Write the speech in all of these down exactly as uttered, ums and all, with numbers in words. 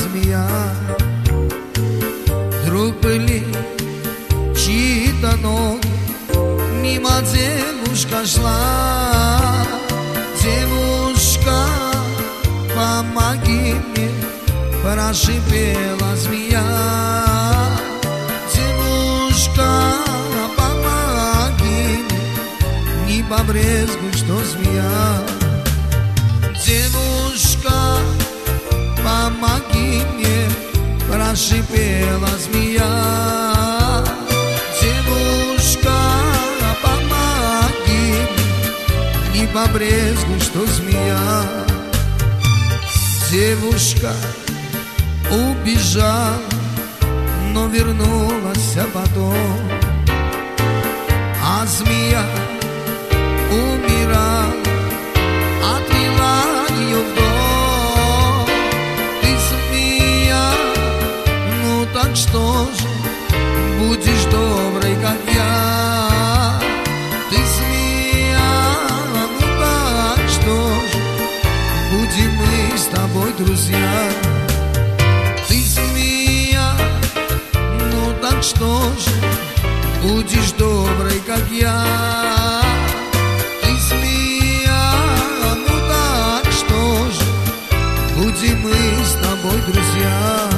змея. Вдруг были чьи-то ноги, мимо девушка шла. Девушка, помоги мне, прошипела змея. Девушка, помоги мне, не побрезгуй, что змея. Девушка, помоги мне, прошипела змея. Девушка, помоги мне, не побрезгуй, что змея. Девушка убежала, но вернулась потом, а змея умирала, отвела ее в дом. Ты змея, ну так что же, будешь доброй, как я. Ты змея, ну так что же, будем мы с тобой друзья. Ты змея, ну так что же, будешь доброй, как я. Ты змея, ну так что же, будем мы с тобой друзья.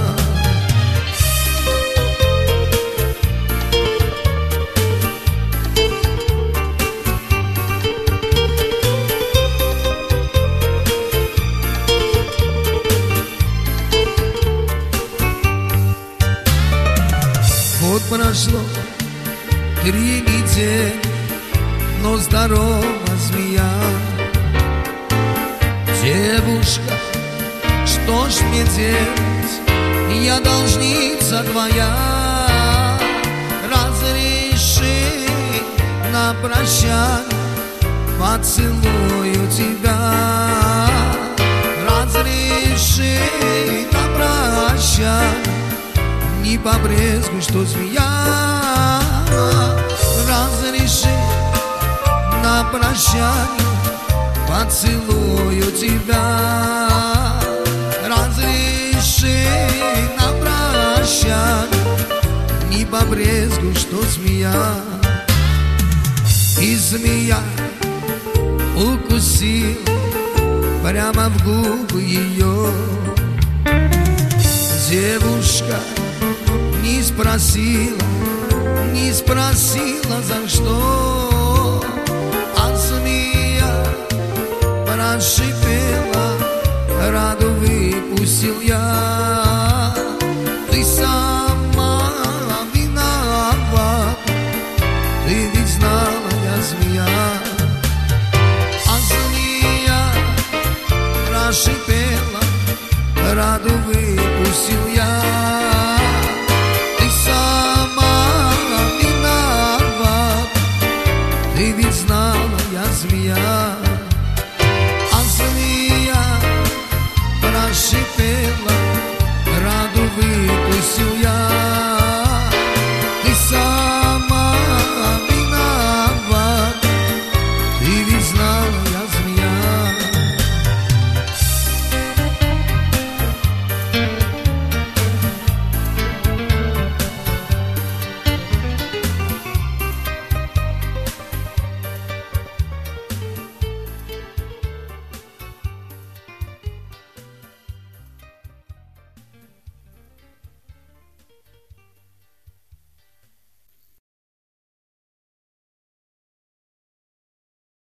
Вот прошло три недели, но здорова змея. Девушка, что ж мне делать, я должница твоя. Разреши на прощание, поцелую тебя. Разреши на прощание, не побрезгуй, что змея. Разреши на прощание, поцелую тебя. Разреши на прощание, не побрезгуй, что змея. И змея укусила прямо в губы ее. Девушка не спросила, не спросила за что, а змея прошипела, раду выпустил я. Ты сама виновата, ты ведь знала, я змея. А змея прошипела, раду выпустил я.